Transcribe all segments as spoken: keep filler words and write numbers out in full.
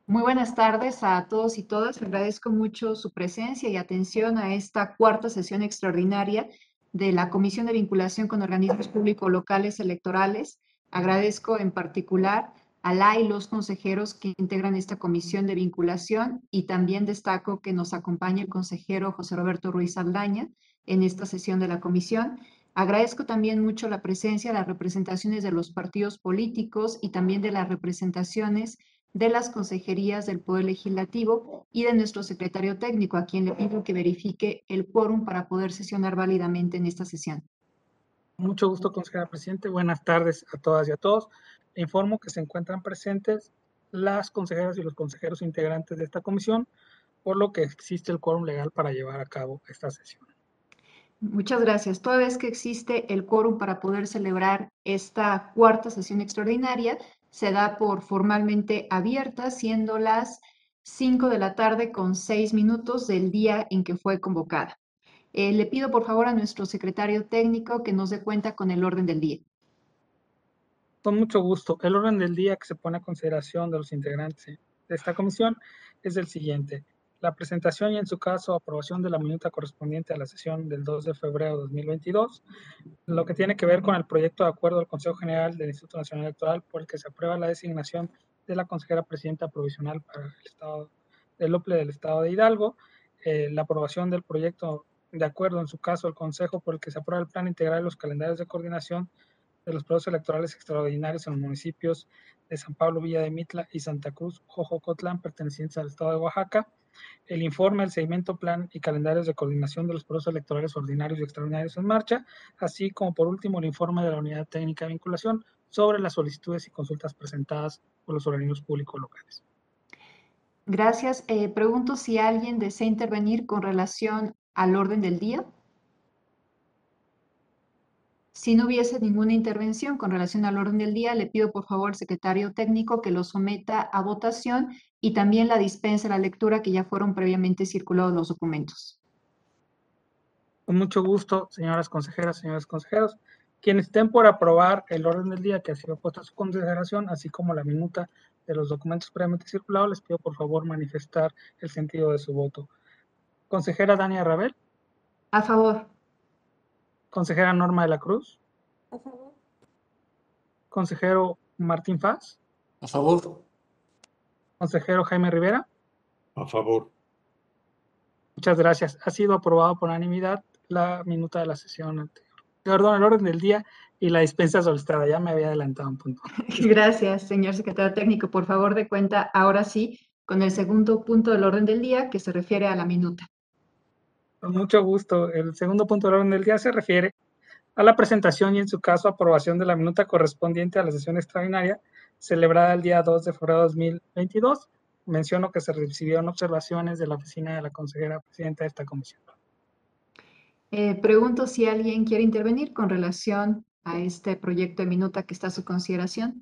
Muy buenas tardes a todos y todas. Agradezco mucho su presencia y atención a esta cuarta sesión extraordinaria de la Comisión de Vinculación con Organismos Públicos Locales Electorales. Agradezco en particular a la y los consejeros que integran esta comisión de vinculación y también destaco que nos acompaña el consejero José Roberto Ruiz Aldaña en esta sesión de la comisión. Agradezco también mucho la presencia de las representaciones de los partidos políticos y también de las representaciones de las consejerías del Poder Legislativo y de nuestro secretario técnico, a quien le pido que verifique el quórum para poder sesionar válidamente en esta sesión. Mucho gusto, consejera presidente. Buenas tardes a todas y a todos. Le informo que se encuentran presentes las consejeras y los consejeros integrantes de esta comisión, por lo que existe el quórum legal para llevar a cabo esta sesión. Muchas gracias. Toda vez que existe el quórum para poder celebrar esta cuarta sesión extraordinaria, se da por formalmente abierta, siendo las cinco de la tarde con seis minutos del día en que fue convocada. Eh, le pido por favor a nuestro secretario técnico que nos dé cuenta con el orden del día. Con mucho gusto. El orden del día que se pone a consideración de los integrantes de esta comisión es el siguiente. La presentación y, en su caso, aprobación de la minuta correspondiente a la sesión del dos de febrero de dos mil veintidós, lo que tiene que ver con el proyecto de acuerdo del Consejo General del Instituto Nacional Electoral por el que se aprueba la designación de la consejera presidenta provisional para el Estado del O P L E del Estado de Hidalgo, eh, la aprobación del proyecto de acuerdo, en su caso, el Consejo por el que se aprueba el Plan Integral de los Calendarios de Coordinación de los procesos electorales extraordinarios en los municipios de San Pablo, Villa de Mitla y Santa Cruz, Jojocotlán, pertenecientes al Estado de Oaxaca, el informe, el seguimiento, plan y calendarios de coordinación de los procesos electorales ordinarios y extraordinarios en marcha, así como, por último, el informe de la Unidad Técnica de Vinculación sobre las solicitudes y consultas presentadas por los organismos públicos locales. Gracias. Eh, pregunto si alguien desea intervenir con relación al orden del día. Si no hubiese ninguna intervención con relación al orden del día, le pido por favor al secretario técnico que lo someta a votación y también la dispense la lectura que ya fueron previamente circulados los documentos. Con mucho gusto, señoras consejeras, señores consejeros, quienes estén por aprobar el orden del día que ha sido puesto a su consideración, así como la minuta de los documentos previamente circulados, les pido por favor manifestar el sentido de su voto. Consejera Dania Rabel. A favor. Consejera Norma de la Cruz. A favor. Consejero Martín Faz. A favor. Consejero Jaime Rivera. A favor. Muchas gracias. Ha sido aprobado por unanimidad la minuta de la sesión anterior. Perdón, el orden del día y la dispensa solicitada. Ya me había adelantado un punto. Gracias, señor secretario técnico. Por favor, de cuenta ahora sí con el segundo punto del orden del día que se refiere a la minuta. Con mucho gusto. El segundo punto del orden del día se refiere a la presentación y, en su caso, aprobación de la minuta correspondiente a la sesión extraordinaria celebrada el día dos de febrero de dos mil veintidós. Menciono que se recibieron observaciones de la oficina de la consejera presidenta de esta comisión. Eh, pregunto si alguien quiere intervenir con relación a este proyecto de minuta que está a su consideración.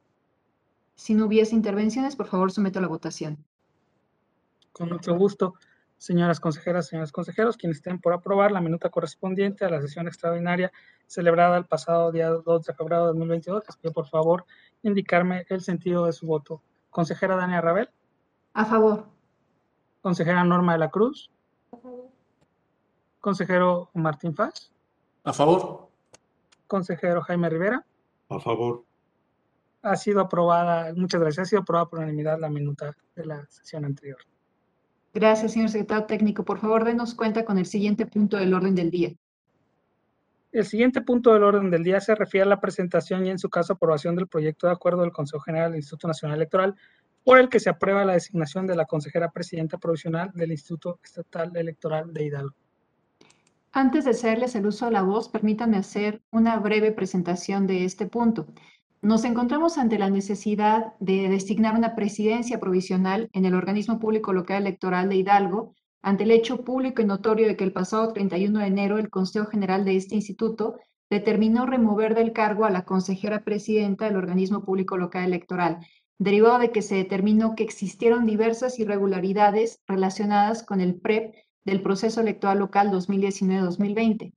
Si no hubiese intervenciones, por favor, someto a la votación. Con mucho gusto, señoras consejeras, señores consejeros, quienes estén por aprobar la minuta correspondiente a la sesión extraordinaria celebrada el pasado día dos de febrero de dos mil veintidós, les pido por favor indicarme el sentido de su voto. Consejera Dania Rabel. A favor. Consejera Norma de la Cruz. A favor. Consejero Martín Faz. A favor. Consejero Jaime Rivera. A favor. Ha sido aprobada, muchas gracias, ha sido aprobada por unanimidad la minuta de la sesión anterior. Gracias, señor secretario técnico. Por favor, denos cuenta con el siguiente punto del orden del día. El siguiente punto del orden del día se refiere a la presentación y, en su caso, aprobación del proyecto de acuerdo del Consejo General del Instituto Nacional Electoral, por el que se aprueba la designación de la consejera presidenta provisional del Instituto Estatal Electoral de Hidalgo. Antes de hacerles el uso de la voz, permítanme hacer una breve presentación de este punto. Nos encontramos ante la necesidad de designar una presidencia provisional en el organismo público local electoral de Hidalgo, ante el hecho público y notorio de que el pasado treinta y uno de enero el Consejo General de este instituto determinó remover del cargo a la consejera presidenta del organismo público local electoral, derivado de que se determinó que existieron diversas irregularidades relacionadas con el P R E P del proceso electoral local dos mil diecinueve dos mil veinte.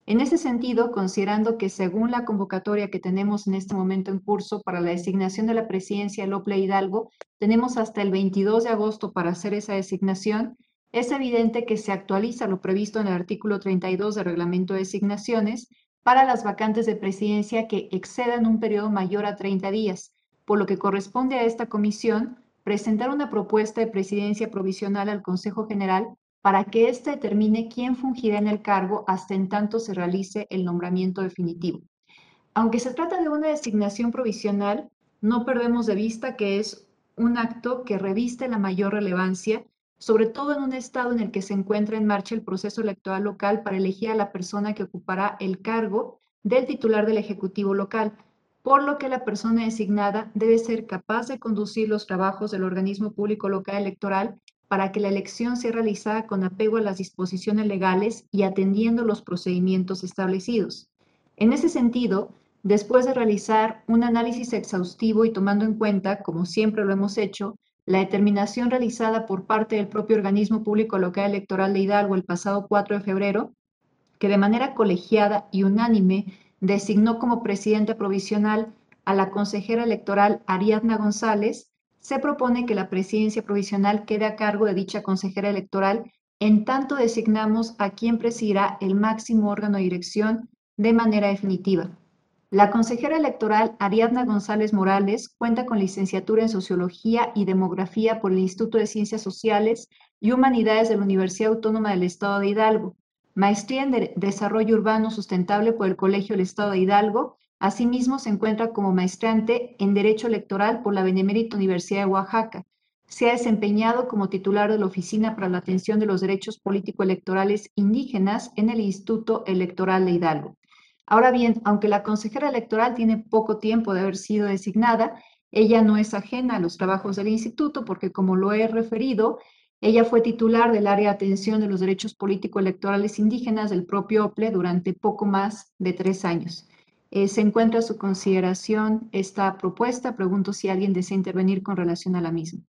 En ese sentido, considerando que según la convocatoria que tenemos en este momento en curso para la designación de la presidencia del OPLE Hidalgo, tenemos hasta el veintidós de agosto para hacer esa designación, es evidente que se actualiza lo previsto en el artículo treinta y dos del Reglamento de Designaciones para las vacantes de presidencia que excedan un periodo mayor a treinta días, por lo que corresponde a esta comisión presentar una propuesta de presidencia provisional al Consejo General para que éste determine quién fungirá en el cargo hasta en tanto se realice el nombramiento definitivo. Aunque se trata de una designación provisional, no perdemos de vista que es un acto que reviste la mayor relevancia, sobre todo en un estado en el que se encuentra en marcha el proceso electoral local para elegir a la persona que ocupará el cargo del titular del Ejecutivo local, por lo que la persona designada debe ser capaz de conducir los trabajos del organismo público local electoral para que la elección sea realizada con apego a las disposiciones legales y atendiendo los procedimientos establecidos. En ese sentido, después de realizar un análisis exhaustivo y tomando en cuenta, como siempre lo hemos hecho, la determinación realizada por parte del propio organismo público local electoral de Hidalgo el pasado cuatro de febrero, que de manera colegiada y unánime designó como presidenta provisional a la consejera electoral Ariadna González, se propone que la presidencia provisional quede a cargo de dicha consejera electoral en tanto designamos a quien presidirá el máximo órgano de dirección de manera definitiva. La consejera electoral Ariadna González Morales cuenta con licenciatura en Sociología y Demografía por el Instituto de Ciencias Sociales y Humanidades de la Universidad Autónoma del Estado de Hidalgo, maestría en de Desarrollo Urbano Sustentable por el Colegio del Estado de Hidalgo. Asimismo, se encuentra como maestrante en Derecho Electoral por la Benemérita Universidad de Oaxaca. Se ha desempeñado como titular de la Oficina para la Atención de los Derechos Político-Electorales Indígenas en el Instituto Electoral de Hidalgo. Ahora bien, aunque la consejera electoral tiene poco tiempo de haber sido designada, ella no es ajena a los trabajos del instituto porque, como lo he referido, ella fue titular del área de atención de los derechos político-electorales indígenas del propio OPLE durante poco más de tres años. Eh, se encuentra a su consideración esta propuesta. Pregunto si alguien desea intervenir con relación a la misma.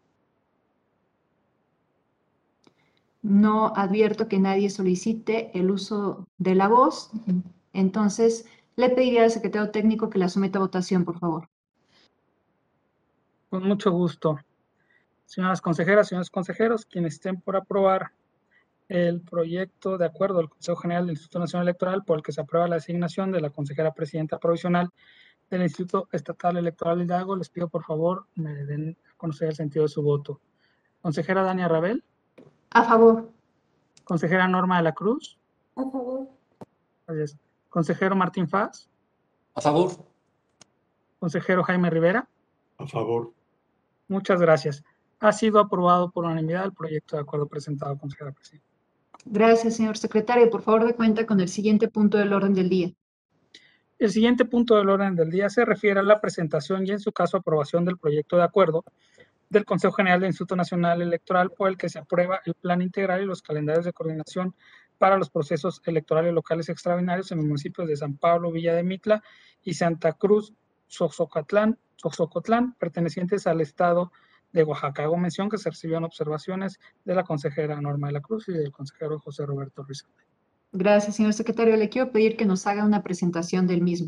No advierto que nadie solicite el uso de la voz. Entonces, le pediría al secretario técnico que la someta a votación, por favor. Con mucho gusto. Señoras consejeras, señores consejeros, quienes estén por aprobar el proyecto de acuerdo del Consejo General del Instituto Nacional Electoral por el que se aprueba la designación de la consejera presidenta provisional del Instituto Estatal Electoral de Hidalgo, les pido por favor me den a conocer el sentido de su voto. Consejera Dania Rabel. A favor. Consejera Norma de la Cruz. A favor. Gracias. Consejero Martín Faz. A favor. Consejero Jaime Rivera. A favor. Muchas gracias. Ha sido aprobado por unanimidad el proyecto de acuerdo presentado, consejera presidenta. Gracias, señor secretario. Por favor, de cuenta con el siguiente punto del orden del día. El siguiente punto del orden del día se refiere a la presentación y, en su caso, aprobación del proyecto de acuerdo del Consejo General del Instituto Nacional Electoral por el que se aprueba el plan integral y los calendarios de coordinación para los procesos electorales locales extraordinarios en los municipios de San Pablo, Villa de Mitla y Santa Cruz, Xoxocotlán, Xoxocotlán, pertenecientes al estado de Oaxaca. Hago mención que se recibieron observaciones de la consejera Norma de la Cruz y del consejero José Roberto Ruiz. Gracias, señor secretario. Le quiero pedir que nos haga una presentación del mismo.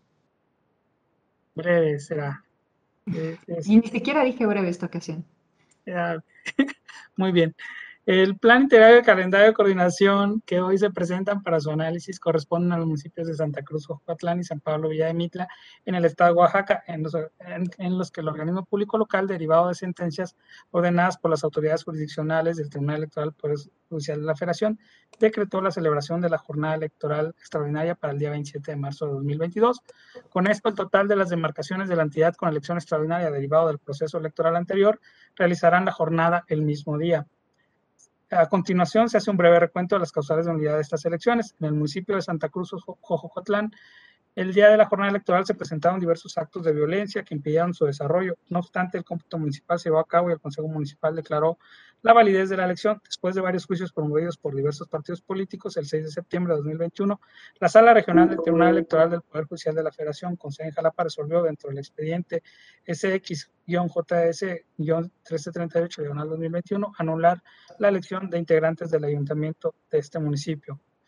Breve será. Es, es, y ni siquiera dije breve esta ocasión. Ya, muy bien. El plan integral de calendario de coordinación que hoy se presentan para su análisis corresponden a los municipios de Santa Cruz, Ojoatlán y San Pablo, Villa de Mitla, en el estado de Oaxaca, en los, en, en los que el organismo público local, derivado de sentencias ordenadas por las autoridades jurisdiccionales del Tribunal Electoral Poder Judicial de la Federación, decretó la celebración de la jornada electoral extraordinaria para el día veintisiete de marzo de dos mil veintidós. Con esto, el total de las demarcaciones de la entidad con elección extraordinaria derivado del proceso electoral anterior realizarán la jornada el mismo día. A continuación, se hace un breve recuento de las causales de unidad de estas elecciones. En el municipio de Santa Cruz, Jojocotlán, el día de la jornada electoral se presentaron diversos actos de violencia que impidieron su desarrollo. No obstante, el cómputo municipal se llevó a cabo y el Consejo Municipal declaró la validez de la elección. Después de varios juicios promovidos por diversos partidos políticos, el seis de septiembre de dos mil veintiuno, la Sala Regional del Tribunal Electoral del Poder Judicial de la Federación, con sede en Jalapa, resolvió dentro del expediente S X J S trece treinta y ocho dos mil veintiuno anular la elección de integrantes del ayuntamiento de este municipio.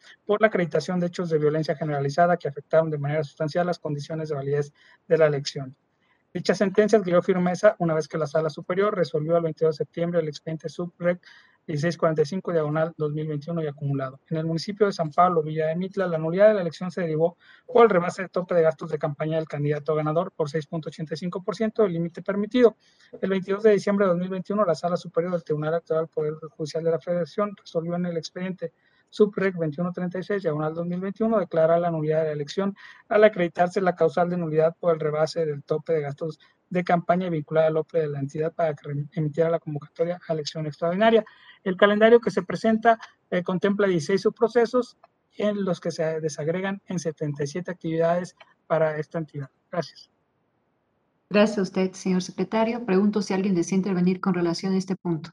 por la acreditación de hechos de violencia generalizada que afectaron de manera sustancial las condiciones de validez de la elección. Dicha sentencia adquirió firmeza una vez que la Sala Superior resolvió el veintidós de septiembre el expediente Subreg dieciséis cuarenta y cinco diagonal dos mil veintiuno y acumulado. En el municipio de San Pablo, Villa de Mitla, la nulidad de la elección se derivó por el rebase de tope de gastos de campaña del candidato ganador por seis punto ochenta y cinco por ciento del límite permitido. El veintidós de diciembre de dos mil veintiuno, la Sala Superior del Tribunal Electoral Poder Judicial de la Federación resolvió en el expediente Subreg veintiuno treinta y seis diagonal dos mil veintiuno declarar la nulidad de la elección al acreditarse la causal de nulidad por el rebase del tope de gastos de campaña vinculada al O P E de la entidad para que emitiera la convocatoria a elección extraordinaria. El calendario que se presenta eh, contempla dieciséis subprocesos en los que se desagregan en setenta y siete actividades para esta entidad. Gracias. Gracias a usted, señor secretario. Pregunto si alguien desea intervenir con relación a este punto.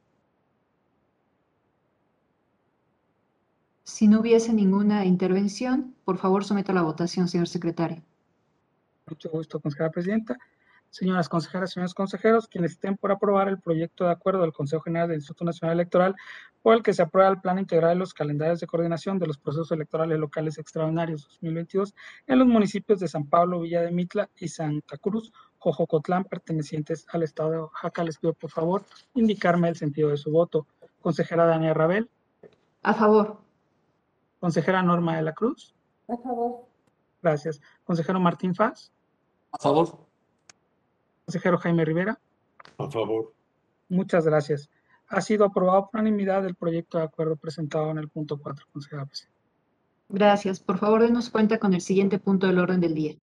Si no hubiese ninguna intervención, por favor, someto a la votación, señor secretario. Mucho gusto, consejera presidenta. Señoras consejeras, señores consejeros, quienes estén por aprobar el proyecto de acuerdo del Consejo General del Instituto Nacional Electoral por el que se aprueba el plan integral de los calendarios de coordinación de los procesos electorales locales extraordinarios dos mil veintidós en los municipios de San Pablo, Villa de Mitla y Santa Cruz, Jojocotlán, pertenecientes al estado de Oaxaca, les pido por favor indicarme el sentido de su voto. Consejera Dania Rabel. A favor. Consejera Norma de la Cruz. A favor. Gracias. Consejero Martín Faz. A favor. Consejero Jaime Rivera. A favor. Muchas gracias. Ha sido aprobado por unanimidad el proyecto de acuerdo presentado en el punto cuatro, consejera presidenta. Gracias. Por favor, denos cuenta con el siguiente punto del orden del día.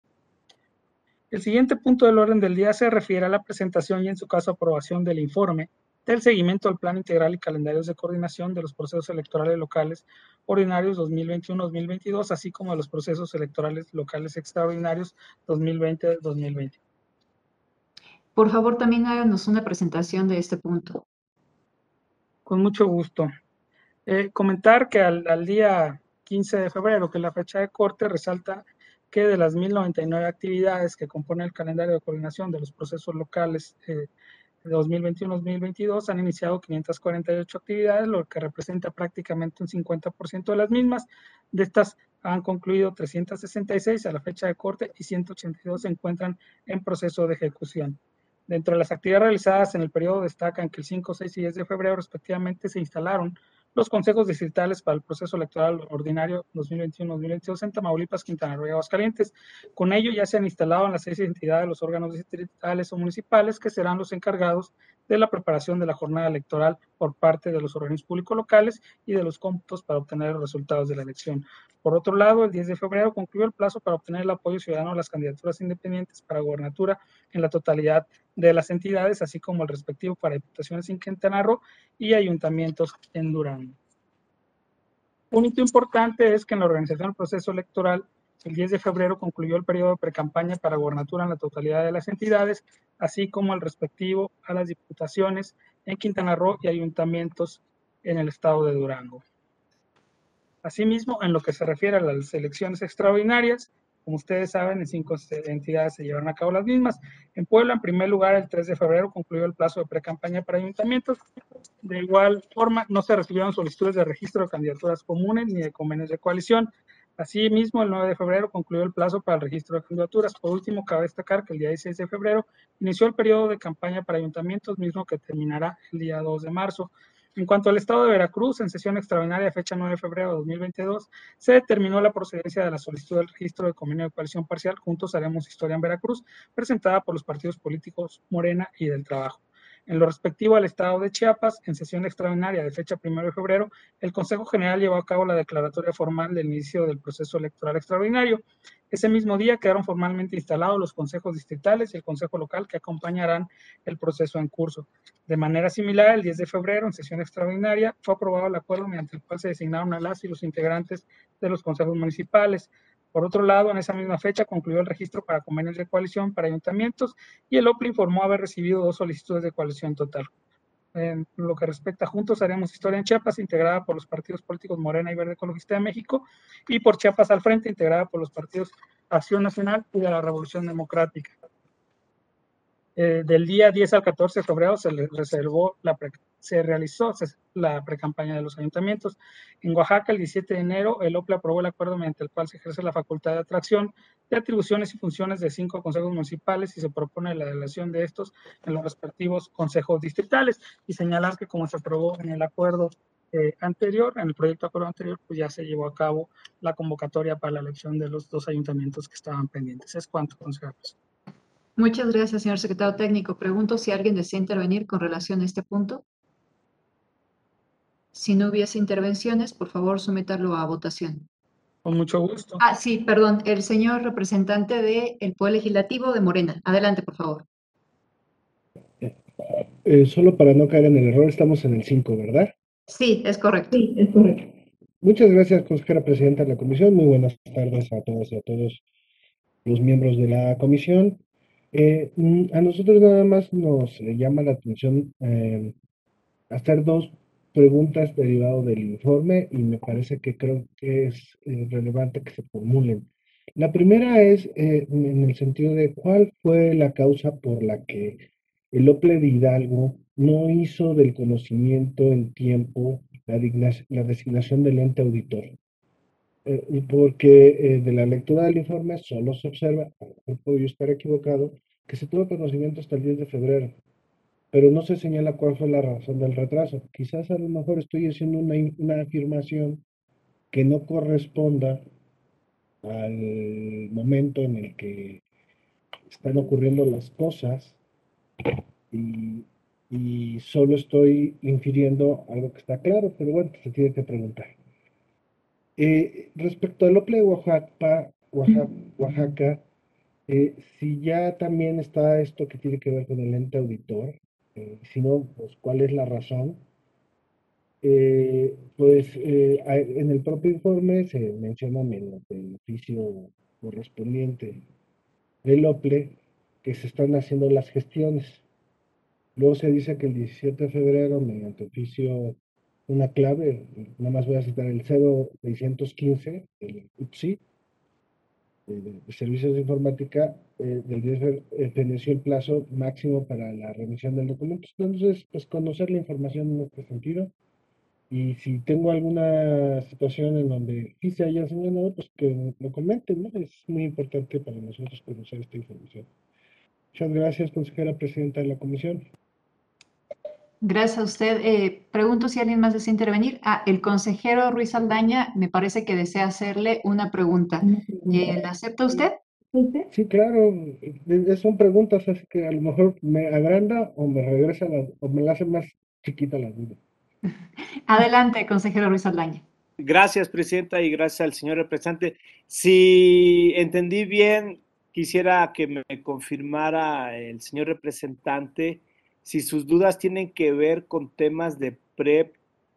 El siguiente punto del orden del día se refiere a la presentación y, en su caso, aprobación del informe del seguimiento del Plan Integral y Calendarios de Coordinación de los procesos electorales locales ordinarios dos mil veintiuno dos mil veintidós, así como de los procesos electorales locales extraordinarios dos mil veinte dos mil veinte. Por favor, también háganos una presentación de este punto. Con mucho gusto. Eh, comentar que al, al día quince de febrero, que la fecha de corte, resalta que de las mil noventa y nueve actividades que componen el calendario de coordinación de los procesos locales eh, de dos mil veintiuno dos mil veintidós, han iniciado quinientas cuarenta y ocho actividades, lo que representa prácticamente un cincuenta por ciento de las mismas. De estas han concluido trescientas sesenta y seis a la fecha de corte y ciento ochenta y dos se encuentran en proceso de ejecución. Dentro de las actividades realizadas en el periodo destacan que el cinco, seis y diez de febrero respectivamente se instalaron los consejos distritales para el proceso electoral ordinario dos mil veintiuno dos mil veintidós en Tamaulipas, Quintana Roo y Aguascalientes. Con ello ya se han instalado en las seis entidades los órganos distritales o municipales que serán los encargados de la preparación de la jornada electoral por parte de los organismos públicos locales y de los cómputos para obtener los resultados de la elección. Por otro lado, el diez de febrero concluyó el plazo para obtener el apoyo ciudadano a las candidaturas independientes para gobernatura en la totalidad de las entidades, así como el respectivo para diputaciones en Quintana Roo y ayuntamientos en Durango. Un hito importante es que en la organización del proceso electoral, el diez de febrero concluyó el periodo de precampaña para gobernatura en la totalidad de las entidades, así como el respectivo a las diputaciones en Quintana Roo y ayuntamientos en el estado de Durango. Asimismo, en lo que se refiere a las elecciones extraordinarias, como ustedes saben, en cinco entidades se llevaron a cabo las mismas. En Puebla, en primer lugar, el tres de febrero concluyó el plazo de precampaña para ayuntamientos. De igual forma, no se recibieron solicitudes de registro de candidaturas comunes ni de convenios de coalición. Asimismo, el nueve de febrero concluyó el plazo para el registro de candidaturas. Por último, cabe destacar que el día dieciséis de febrero inició el periodo de campaña para ayuntamientos, mismo que terminará el día dos de marzo. En cuanto al estado de Veracruz, en sesión extraordinaria fecha nueve de febrero de dos mil veintidós, se determinó la procedencia de la solicitud del registro de convenio de coalición parcial Juntos Haremos Historia en Veracruz, presentada por los partidos políticos Morena y del Trabajo. En lo respectivo al estado de Chiapas, en sesión extraordinaria de fecha primero de febrero, el Consejo General llevó a cabo la declaratoria formal del inicio del proceso electoral extraordinario. Ese mismo día quedaron formalmente instalados los consejos distritales y el consejo local que acompañarán el proceso en curso. De manera similar, el diez de febrero, en sesión extraordinaria, fue aprobado el acuerdo mediante el cual se designaron a las y los integrantes de los consejos municipales. Por otro lado, en esa misma fecha concluyó el registro para convenios de coalición para ayuntamientos y el O P L informó haber recibido dos solicitudes de coalición total. En lo que respecta a Juntos Haremos Historia en Chiapas, integrada por los partidos políticos Morena y Verde Ecologista de México, y por Chiapas al Frente, integrada por los partidos Acción Nacional y de la Revolución Democrática. Eh, del día diez al catorce de febrero se le reservó la se realizó la precampaña de los ayuntamientos. En Oaxaca, el diecisiete de enero, el O P L E aprobó el acuerdo mediante el cual se ejerce la facultad de atracción de atribuciones y funciones de cinco consejos municipales y se propone la delegación de estos en los respectivos consejos distritales. Y señalar que como se aprobó en el acuerdo eh, anterior, en el proyecto de acuerdo anterior, pues ya se llevó a cabo la convocatoria para la elección de los dos ayuntamientos que estaban pendientes. Es cuanto, consejero. Muchas gracias, señor secretario técnico. Pregunto si alguien desea intervenir con relación a este punto. Si no hubiese intervenciones, por favor, sométalo a votación. Con mucho gusto. Ah, sí, perdón, el señor representante del Poder Legislativo de Morena. Adelante, por favor. Eh, solo para no caer en el error, estamos en el cinco, ¿verdad? Sí, es correcto. Sí, es correcto. Muchas gracias, consejera presidenta de la comisión. Muy buenas tardes a todas y a todos los miembros de la comisión. Eh, a nosotros nada más nos eh, llama la atención eh, hacer dos preguntas derivado del informe y me parece que creo que es eh, relevante que se formulen. La primera es eh, en el sentido de cuál fue la causa por la que el O P L E de Hidalgo no hizo del conocimiento en tiempo la, la designación del ente auditor. Eh, porque eh, de la lectura del informe solo se observa, a lo mejor puedo yo estar equivocado, que se tuvo conocimiento hasta el diez de febrero, pero no se señala cuál fue la razón del retraso. Quizás a lo mejor estoy haciendo una, una afirmación que no corresponda al momento en el que están ocurriendo las cosas y, y solo estoy infiriendo algo que está claro, pero bueno, se tiene que preguntar. Eh, respecto al O P L E de Oaxaca, Oaxaca, Oaxaca eh, si ya también está esto que tiene que ver con el ente auditor, eh, si no, pues cuál es la razón. Eh, pues eh, en el propio informe se menciona en el oficio correspondiente del O P L E que se están haciendo las gestiones. Luego se dice que el diecisiete de febrero, mediante oficio, una clave, nada más voy a citar el cero seiscientos quince, el U P S I, de, de Servicios de Informática, eh, del diez de febrero, feneció el plazo máximo para la remisión del documento. Entonces, pues conocer la información en este sentido. Y si tengo alguna situación en donde sí se haya señalado, pues que lo comenten, ¿no? Es muy importante para nosotros conocer esta información. Muchas gracias, consejera presidenta de la comisión. Gracias a usted. Eh, pregunto si alguien más desea intervenir. Ah, el consejero Ruiz Aldaña me parece que desea hacerle una pregunta. Eh, ¿La acepta usted? Sí, claro. Son preguntas, así que a lo mejor me agranda o me regresa la, o me la hace más chiquita la duda. Adelante, consejero Ruiz Aldaña. Gracias, presidenta, y gracias al señor representante. Si entendí bien, quisiera que me confirmara el señor representante si sus dudas tienen que ver con temas de P R E P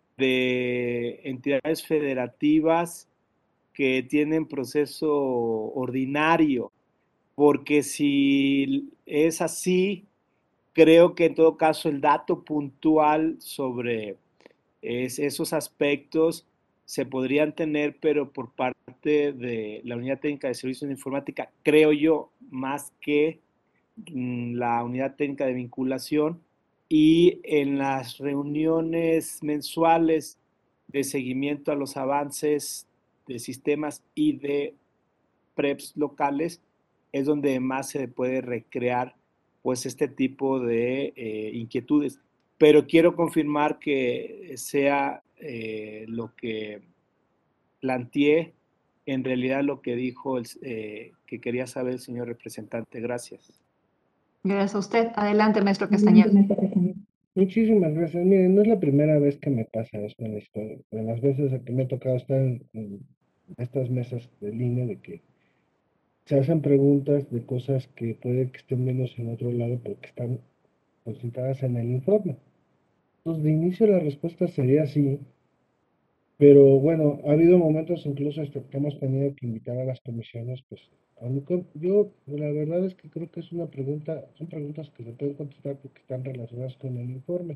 de entidades federativas que tienen proceso ordinario, porque si es así, creo que en todo caso el dato puntual sobre es, esos aspectos se podrían tener, pero por parte de la Unidad Técnica de Servicios de Informática, creo yo, más que mm, la Unidad Técnica de Vinculación, y en las reuniones mensuales de seguimiento a los avances de sistemas y de P R E Ps locales, es donde más se puede recrear pues este tipo de eh, inquietudes. Pero quiero confirmar que sea eh, lo que planteé, en realidad lo que dijo, el, eh, que quería saber el señor representante. Gracias. Gracias a usted. Adelante, maestro Castañeda. Muchísimas gracias. Miren, no es la primera vez que me pasa esto en la historia. En las veces que me ha tocado estar en, en estas mesas de línea de que se hacen preguntas de cosas que puede que estén menos en otro lado, pero que están concentradas en el informe. Entonces, de inicio la respuesta sería sí, pero bueno, ha habido momentos incluso que hemos tenido que invitar a las comisiones, pues, yo la verdad es que creo que es una pregunta, son preguntas que se pueden contestar porque están relacionadas con el informe.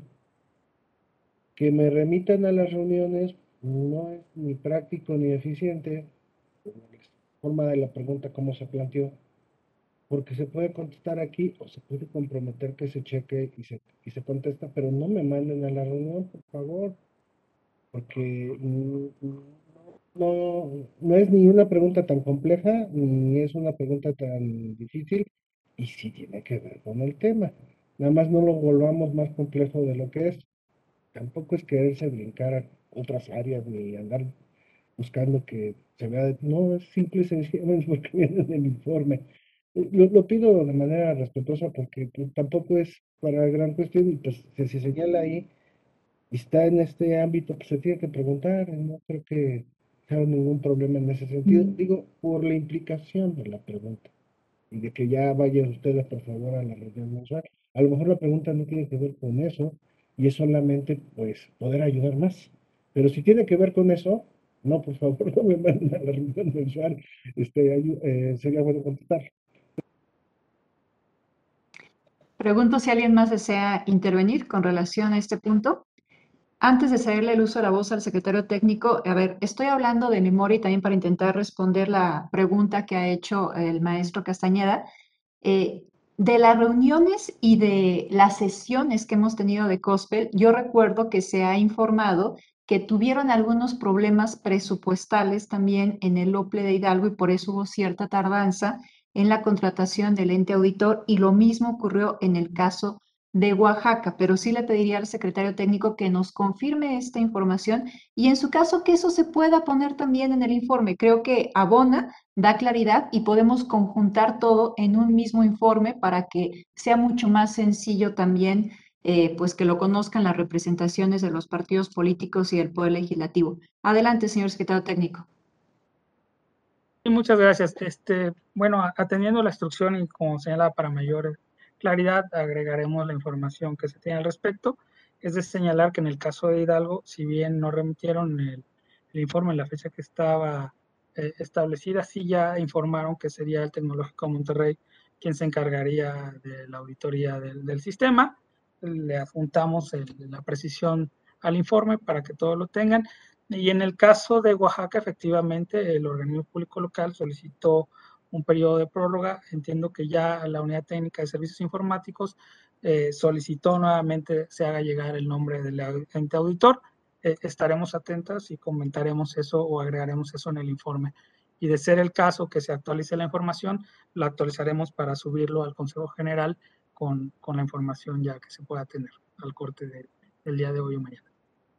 Que me remitan a las reuniones no es ni práctico ni eficiente, la forma de la pregunta, cómo se planteó. porque se puede contestar aquí o se puede comprometer que se cheque y se, y se contesta, pero no me manden a la reunión, por favor, porque mm, no, no es ni una pregunta tan compleja, ni es una pregunta tan difícil, y sí tiene que ver con el tema. Nada más no lo volvamos más complejo de lo que es. Tampoco es quererse brincar a otras áreas ni andar buscando que se vea. No, es simple y sencillamente porque viene en el informe. Lo, lo pido de manera respetuosa porque pues, tampoco es para gran cuestión y pues si se señala ahí y está en este ámbito, pues se tiene que preguntar. No creo que sea ningún problema en ese sentido. Digo, por la implicación de la pregunta y de que ya vayan ustedes, por favor, a la reunión mensual. A lo mejor la pregunta no tiene que ver con eso y es solamente, pues, poder ayudar más. Pero si tiene que ver con eso, no, por favor, no me manden a la reunión mensual. Este, ayu- eh, sería bueno contestar. Pregunto si alguien más desea intervenir con relación a este punto. Antes de cederle el uso de la voz al secretario técnico, a ver, estoy hablando de memoria y también para intentar responder la pregunta que ha hecho el maestro Castañeda. Eh, de las reuniones y de las sesiones que hemos tenido de Cospel, yo recuerdo que se ha informado que tuvieron algunos problemas presupuestales también en el OPLE de Hidalgo y por eso hubo cierta tardanza en la contratación del ente auditor y lo mismo ocurrió en el caso de Oaxaca, pero sí le pediría al secretario técnico que nos confirme esta información y en su caso que eso se pueda poner también en el informe. Creo que abona, da claridad y podemos conjuntar todo en un mismo informe para que sea mucho más sencillo también, eh, pues que lo conozcan las representaciones de los partidos políticos y del Poder Legislativo. Adelante, señor secretario técnico. Sí, muchas gracias. Este, bueno, atendiendo la instrucción y como señala para mayor claridad, agregaremos la información que se tiene al respecto. Es de señalar que en el caso de Hidalgo, si bien no remitieron el, el informe en la fecha que estaba eh, establecida, sí ya informaron que sería el Tecnológico Monterrey quien se encargaría de la auditoría del, del sistema. Le adjuntamos el, la precisión al informe para que todos lo tengan. Y en el caso de Oaxaca, efectivamente, el organismo público local solicitó un periodo de prórroga. Entiendo que ya la Unidad Técnica de Servicios Informáticos eh, solicitó nuevamente se haga llegar el nombre del ente auditor. Eh, estaremos atentos y comentaremos eso o agregaremos eso en el informe. Y de ser el caso que se actualice la información, la actualizaremos para subirlo al Consejo General con, con la información ya que se pueda tener al corte de, del día de hoy o mañana.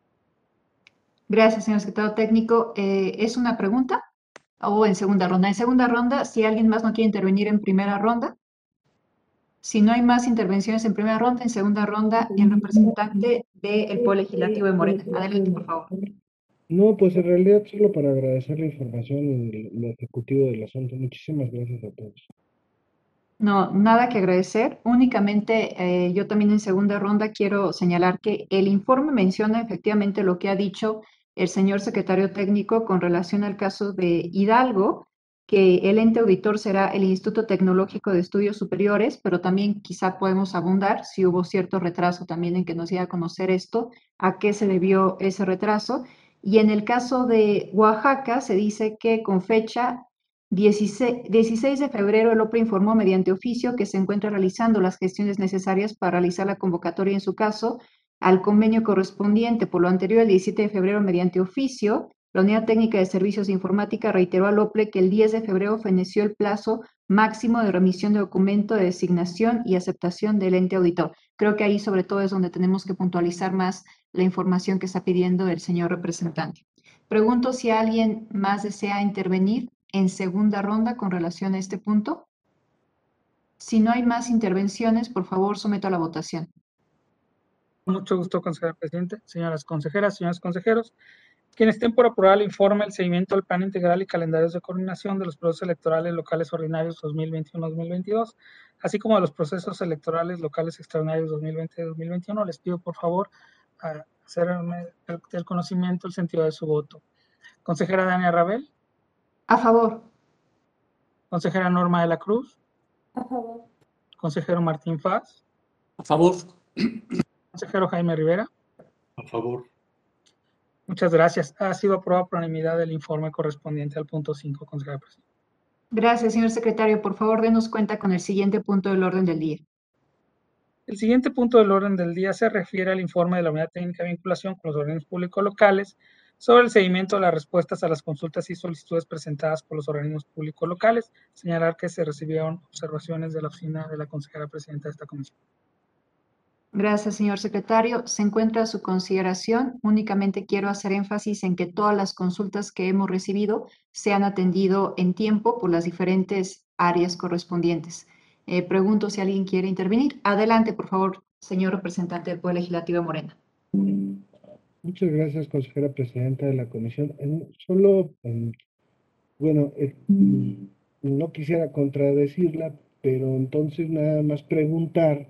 Gracias, señor secretario técnico. Eh, ¿es una pregunta o en segunda ronda? En segunda ronda, si alguien más no quiere intervenir en primera ronda. Si no hay más intervenciones en primera ronda, en segunda ronda, el representante del Poder Legislativo de Morena. Adelante, por favor. No, pues en realidad solo para agradecer la información y lo ejecutivo del asunto. Muchísimas gracias a todos. No, nada que agradecer. Únicamente eh, yo también en segunda ronda quiero señalar que el informe menciona efectivamente lo que ha dicho el señor secretario técnico con relación al caso de Hidalgo, que el ente auditor será el Instituto Tecnológico de Estudios Superiores, pero también quizá podemos abundar si hubo cierto retraso también en que nos diera a conocer esto, a qué se debió ese retraso. Y en el caso de Oaxaca se dice que con fecha dieciséis de febrero, el OPLE informó mediante oficio que se encuentra realizando las gestiones necesarias para realizar la convocatoria en su caso al convenio correspondiente. Por lo anterior, el diecisiete de febrero, mediante oficio, la Unidad Técnica de Servicios de Informática reiteró al OPLE que el diez de febrero feneció el plazo máximo de remisión de documento de designación y aceptación del ente auditor. Creo que ahí sobre todo es donde tenemos que puntualizar más la información que está pidiendo el señor representante. Pregunto si alguien más desea intervenir en segunda ronda con relación a este punto. Si no hay más intervenciones, por favor, someto a la votación. Mucho gusto, consejero presidente, señoras consejeras, señores consejeros. Quienes estén por aprobar el informe, el seguimiento del plan integral y calendarios de coordinación de los procesos electorales locales ordinarios dos mil veintiuno a dos mil veintidós, así como de los procesos electorales locales extraordinarios dos mil veinte a dos mil veintiuno, les pido por favor a hacerme el conocimiento, el sentido de su voto. Consejera Dania Rabel. A favor. Consejera Norma de la Cruz. A favor. Consejero Martín Faz. A favor. Consejero Jaime Rivera. A favor. Muchas gracias. Ha sido aprobado por unanimidad el informe correspondiente al punto cinco, consejera presidenta. Gracias, señor secretario. Por favor, denos cuenta con el siguiente punto del orden del día. El siguiente punto del orden del día se refiere al informe de la Unidad Técnica de Vinculación con los organismos públicos locales sobre el seguimiento de las respuestas a las consultas y solicitudes presentadas por los organismos públicos locales. Señalar que se recibieron observaciones de la oficina de la consejera presidenta de esta comisión. Gracias, señor secretario. Se encuentra a su consideración. Únicamente quiero hacer énfasis en que todas las consultas que hemos recibido se han atendido en tiempo por las diferentes áreas correspondientes. Eh, pregunto si alguien quiere intervenir. Adelante, por favor, señor representante del Poder Legislativo de Morena. Muchas gracias, consejera presidenta de la comisión. En- solo, en- bueno, eh, no quisiera contradecirla, pero entonces nada más preguntar,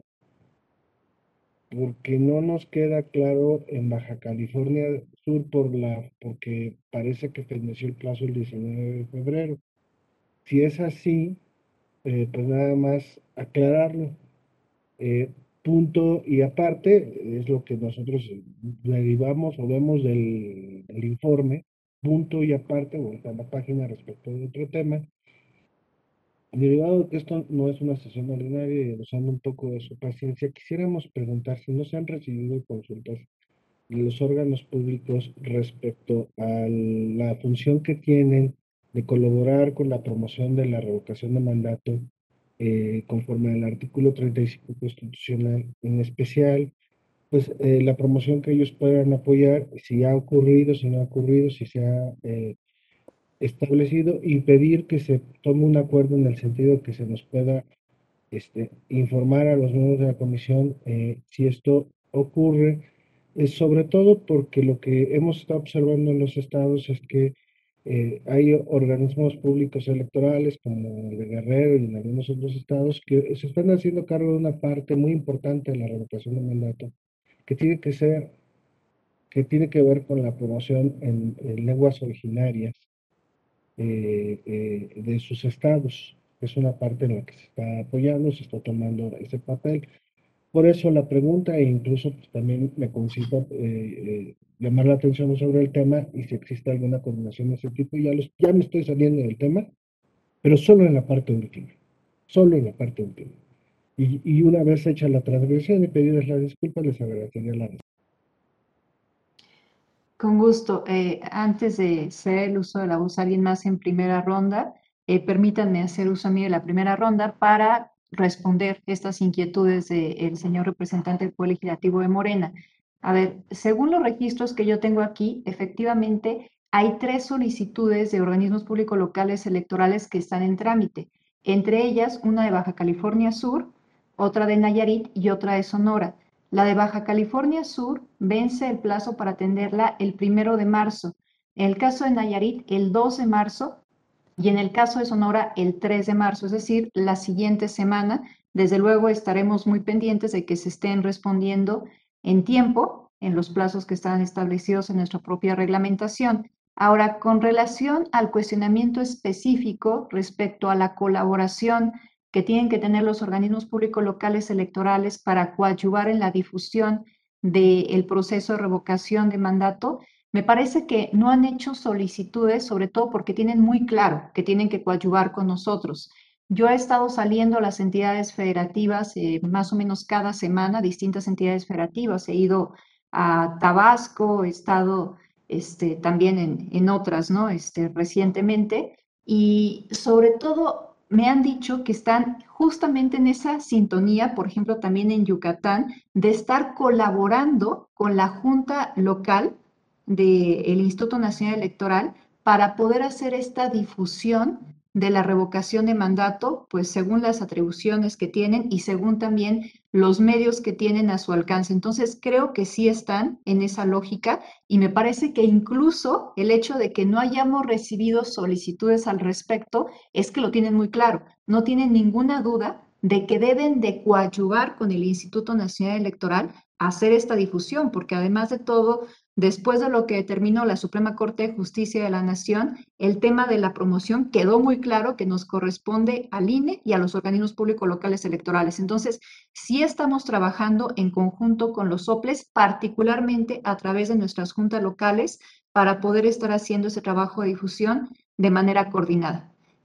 porque no nos queda claro en Baja California Sur por la, porque parece que venció el plazo el diecinueve de febrero. Si es así, eh, pues nada más aclararlo. Eh, punto y aparte, es lo que nosotros derivamos o vemos del, del informe, punto y aparte, vuelta a la página respecto de otro tema. Derivado de que esto no es una sesión ordinaria y usando un poco de su paciencia, quisiéramos preguntar si no se han recibido consultas de los órganos públicos respecto a la función que tienen de colaborar con la promoción de la revocación de mandato eh, conforme al artículo treinta y cinco constitucional, en especial, pues eh, la promoción que ellos puedan apoyar, si ha ocurrido, si no ha ocurrido, si se ha eh, establecido, y pedir que se tome un acuerdo en el sentido que se nos pueda este, informar a los miembros de la comisión eh, si esto ocurre, eh, sobre todo porque lo que hemos estado observando en los estados es que eh, hay organismos públicos electorales como el de Guerrero y en algunos otros estados que se están haciendo cargo de una parte muy importante de la revocación de mandato que tiene que ser, que tiene que ver con la promoción en, en lenguas originarias eh, eh, de sus estados. Es una parte en la que se está apoyando, se está tomando ese papel. Por eso la pregunta, e incluso pues, también me concita eh, eh, llamar la atención sobre el tema y si existe alguna coordinación de ese tipo. Ya, los, ya me estoy saliendo del tema, pero solo en la parte última. Solo en la parte última. Y, y una vez hecha la transgresión y pedirles la disculpa, les agradecería la respuesta. Con gusto. Eh, antes de hacer el uso de la voz a alguien más en primera ronda, eh, permítanme hacer uso a mí de la primera ronda para responder estas inquietudes del señor representante del Poder Legislativo de Morena. A ver, según los registros que yo tengo aquí, efectivamente hay tres solicitudes de organismos públicos locales electorales que están en trámite. Entre ellas, una de Baja California Sur, otra de Nayarit y otra de Sonora. La de Baja California Sur vence el plazo para atenderla el primero de marzo. En el caso de Nayarit, el dos de marzo. Y en el caso de Sonora, el tres de marzo, es decir, la siguiente semana. Desde luego estaremos muy pendientes de que se estén respondiendo en tiempo, en los plazos que están establecidos en nuestra propia reglamentación. Ahora, con relación al cuestionamiento específico respecto a la colaboración que tienen que tener los organismos públicos locales electorales para coadyuvar en la difusión del proceso de revocación de mandato, me parece que no han hecho solicitudes, sobre todo porque tienen muy claro que tienen que coadyuvar con nosotros. Yo he estado saliendo a las entidades federativas eh, más o menos cada semana, distintas entidades federativas. He ido a Tabasco, he estado este, también en, en otras, ¿no? Este, recientemente. Y sobre todo me han dicho que están justamente en esa sintonía, por ejemplo, también en Yucatán, de estar colaborando con la Junta Local del Instituto Nacional Electoral para poder hacer esta difusión de la revocación de mandato, pues según las atribuciones que tienen y según también los medios que tienen a su alcance. Entonces, creo que sí están en esa lógica y me parece que incluso el hecho de que no hayamos recibido solicitudes al respecto es que lo tienen muy claro. No tienen ninguna duda de que deben de coadyuvar con el Instituto Nacional Electoral a hacer esta difusión, porque además de todo, después de lo que determinó la Suprema Corte de Justicia de la Nación, el tema de la promoción quedó muy claro que nos corresponde al I N E y a los organismos públicos locales electorales. Entonces, sí estamos trabajando en conjunto con los soples, particularmente a través de nuestras juntas locales, para poder estar haciendo ese trabajo de difusión de manera coordinada.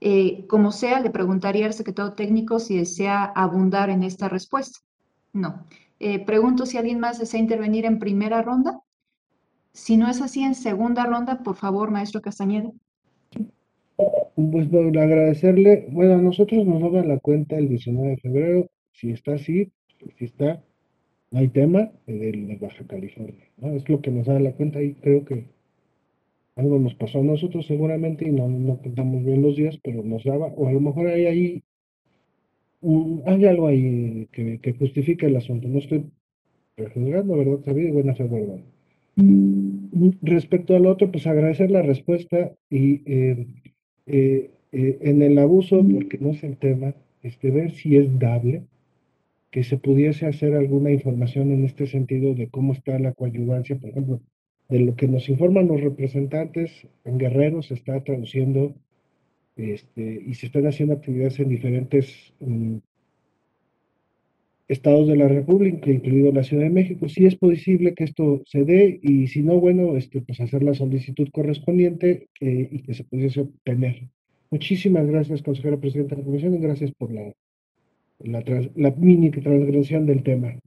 Eh, como sea, le preguntaría al secretario técnico si desea abundar en esta respuesta. No. Eh, pregunto si alguien más desea intervenir en primera ronda. Si no es así, en segunda ronda, por favor, maestro Castañeda. Pues bueno, agradecerle, bueno, a nosotros nos dan la cuenta el diecinueve de febrero, si está así, si está, no hay tema, eh, de Baja California, ¿no? Es lo que nos da la cuenta y creo que algo nos pasó a nosotros seguramente y no, no contamos bien los días, pero nos daba, o a lo mejor hay ahí, un- hay algo ahí que, que justifique el asunto, no estoy prejuzgando, ¿verdad? Sabía y buena fe, ¿verdad? Respecto al otro, pues agradecer la respuesta y eh, eh, eh, en el abuso, porque no es el tema, este, ver si es dable, que se pudiese hacer alguna información en este sentido de cómo está la coadyuvancia, por ejemplo, de lo que nos informan los representantes en Guerrero, se está traduciendo este, y se están haciendo actividades en diferentes um, estados de la República, incluido la Ciudad de México. Si es posible que esto se dé y si no, bueno, este, pues hacer la solicitud correspondiente eh, y que se pudiese obtener. Muchísimas gracias, consejera presidenta de la comisión, y gracias por la, la, trans, la mini transgresión del tema.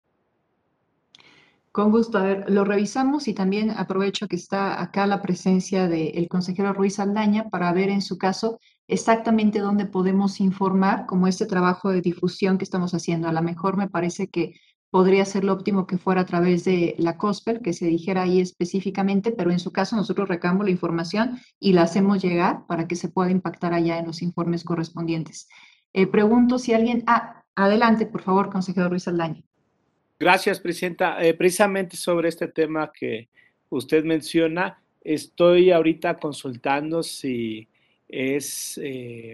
Con gusto. A ver, lo revisamos y también aprovecho que está acá la presencia del consejero Ruiz Aldaña para ver en su caso exactamente dónde podemos informar como este trabajo de difusión que estamos haciendo. A lo mejor me parece que podría ser lo óptimo que fuera a través de la COSPEL, que se dijera ahí específicamente, pero en su caso nosotros recabamos la información y la hacemos llegar para que se pueda impactar allá en los informes correspondientes. Eh, pregunto si alguien... Ah, adelante, por favor, consejero Ruiz Aldaña. Gracias, Presidenta. Eh, precisamente sobre este tema que usted menciona, estoy ahorita consultando si es eh,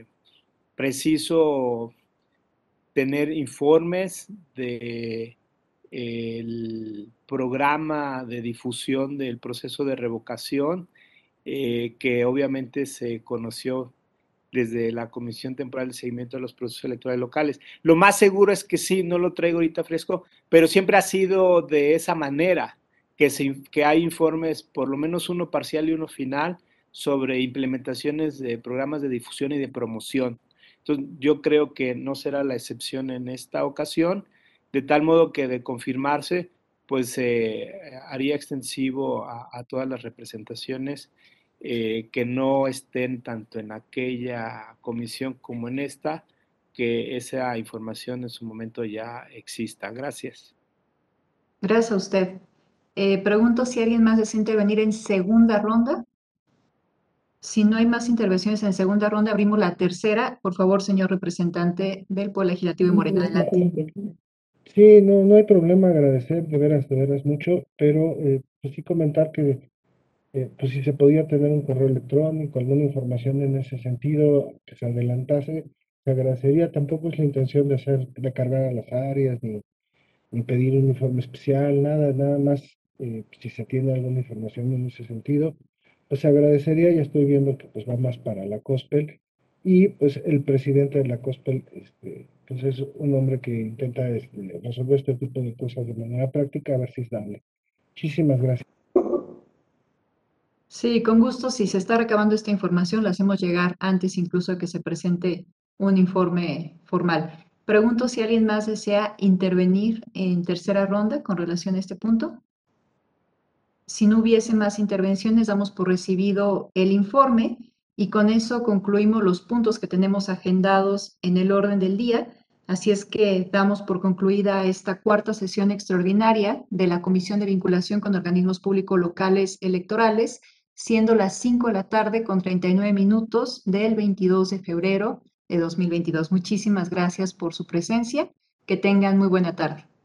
preciso tener informes de el programa de difusión del proceso de revocación, eh, que obviamente se conoció desde la Comisión Temporal de Seguimiento de los Procesos Electorales Locales. Lo más seguro es que sí, no lo traigo ahorita fresco, pero siempre ha sido de esa manera, que, se, que hay informes, por lo menos uno parcial y uno final, sobre implementaciones de programas de difusión y de promoción. Entonces, yo creo que no será la excepción en esta ocasión, de tal modo que de confirmarse, pues se eh, haría extensivo a, a todas las representaciones eh, que no estén tanto en aquella comisión como en esta, que esa información en su momento ya exista. Gracias. Gracias a usted. Eh, pregunto si alguien más desea intervenir en segunda ronda. Si no hay más intervenciones en segunda ronda, abrimos la tercera. Por favor, señor representante del Poder Legislativo de Morena, adelante. Sí, no, no hay problema, agradecer de veras, de veras mucho, pero eh, pues sí comentar que eh, pues si se podía tener un correo electrónico, alguna información en ese sentido, que se adelantase, se agradecería. Tampoco es la intención de hacer, de cargar a las áreas, ni, ni pedir un informe especial, nada, nada más, eh, si se tiene alguna información en ese sentido, pues se agradecería. Ya estoy viendo que pues va más para la COSPEL y pues el presidente de la COSPEL, este, pues es un hombre que intenta este, resolver este tipo de cosas de manera práctica, a ver si es dable. Muchísimas gracias. Sí, con gusto. Si se está recabando esta información, la hacemos llegar antes incluso de que se presente un informe formal. Pregunto si alguien más desea intervenir en tercera ronda con relación a este punto. Si no hubiese más intervenciones, damos por recibido el informe y con eso concluimos los puntos que tenemos agendados en el orden del día. Así es que damos por concluida esta cuarta sesión extraordinaria de la Comisión de Vinculación con Organismos Públicos Locales Electorales, siendo las cinco de la tarde con treinta y nueve minutos del veintidós de febrero de dos mil veintidós. Muchísimas gracias por su presencia. Que tengan muy buena tarde.